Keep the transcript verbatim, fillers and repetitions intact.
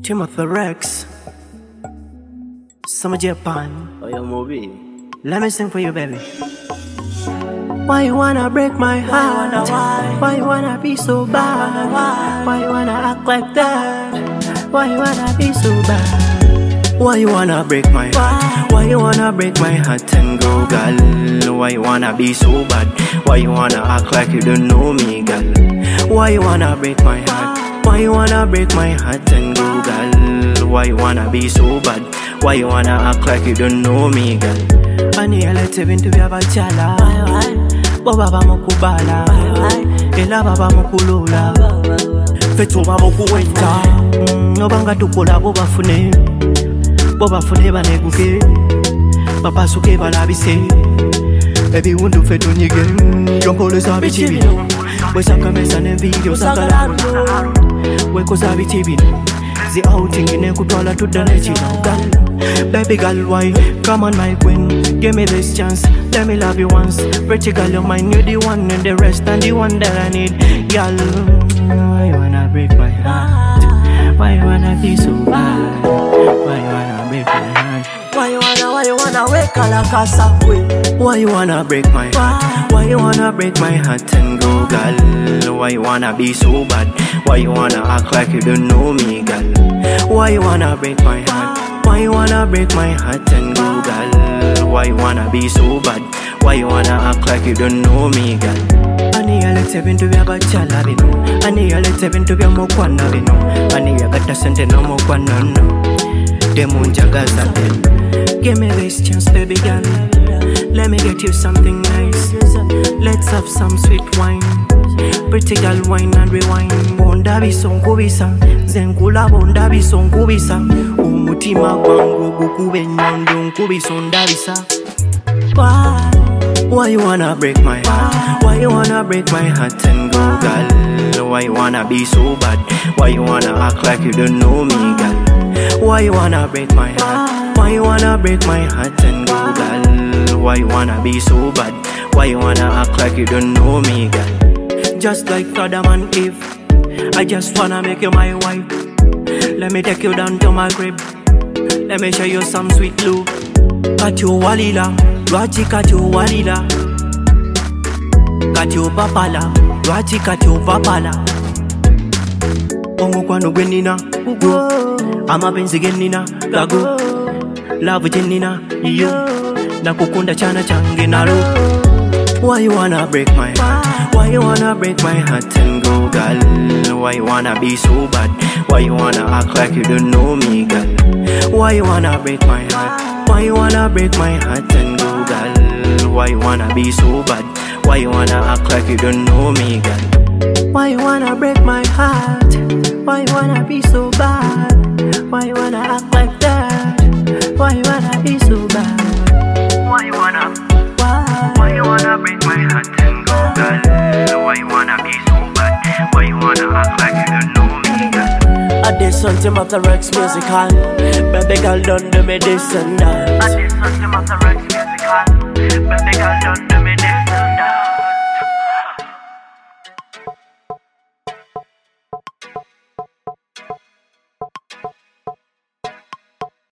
Timothy Rex, Summer Japan. Oh, your movie. Let me sing for you, baby. Why you wanna break my heart? Why, why? Why you wanna be so bad? Why? Why you wanna act like that? Why you wanna be so bad? Why you wanna break my heart? Why you wanna break my heart and go, girl? Why you wanna be so bad? Why you wanna act like you don't know me, girl? Why you wanna break my heart? Why you wanna break my heart and go, girl? Why you wanna be so bad? Why you wanna act like you don't know me, girl? Ani alete bintu vya bachala, bo baba mukubala, ela baba mukulula, fetu baba kuwenta, obanga tukola bo bafune, bo bafune baneguke, papa suke balabise, ebiwundu fetu nyige, yompole sabi chibino, bwesaka mesa ne video sakala, weko sabi chibino. The outing in a kutwala to the legend, girl. Baby girl, why? Come on, my queen. Give me this chance. Let me love you once. Pretty girl, you're mine. You're the one and the rest and the one that I need. Girl, why you wanna break my heart? Why you wanna be so bad? Why you wanna break my heart? Why you wanna, why you wanna wake a la casa? Why you wanna break my heart? Why you wanna break my heart and go, girl? Why you wanna be so bad? Why you wanna act like you don't know me, girl? Why you wanna break my heart? Why you wanna break my heart and go, girl? Why you wanna be so bad? Why you wanna act like you don't know me, girl? Ani alete bintu vya bachala bino, ani alete bintu vya mokwana bino, ani yagata sente no mokwana no. Demu njagaza dem. Give me this chance, baby girl. Let me get you something nice. Let's have some sweet wine. Pretty girl, wine and rewind. Bonda bisonkubisa, zenkula bonda bisonkubisa. Umutima gwangu gukube nyondo nkubisa ondabisa. Why? Why you wanna break my heart? Why you wanna break my heart and go, girl? Why you wanna be so bad? Why you wanna act like you don't know me, girl? Why you wanna break my heart? Why you wanna break my heart and go, girl? Why you wanna be so bad? Why you wanna act like you don't know me, girl? Just like Adam and Eve, I just wanna make you my wife. Let me take you down to my crib. Let me show you some sweet love. Katyo walila, Raji katyo walila. Katyo papala, Raji katyo papala. Ongo kwano gwenina, ugo. Amapenzi genina, gago. Love jenina, yo. Nakukunda chana change naro. Why you wanna break my heart? Why you wanna break my heart and go, girl? Why you wanna be so bad? Why you wanna act like you don't know me, girl? Why you wanna break my heart? Why you wanna break my heart and go, girl? Why you wanna be so bad? Why you wanna act like you don't know me, girl? Why you wanna break my heart? Why you wanna be so bad? Why you wanna act like that? Why you wanna be so bad? Why you wanna? Why? Why you wanna break my heart and go, girl? Why you wanna be so bad? Why you wanna act like you don't know me, girl? I did something about the Rex musical. Baby girl, don't do me this and that. I did something about the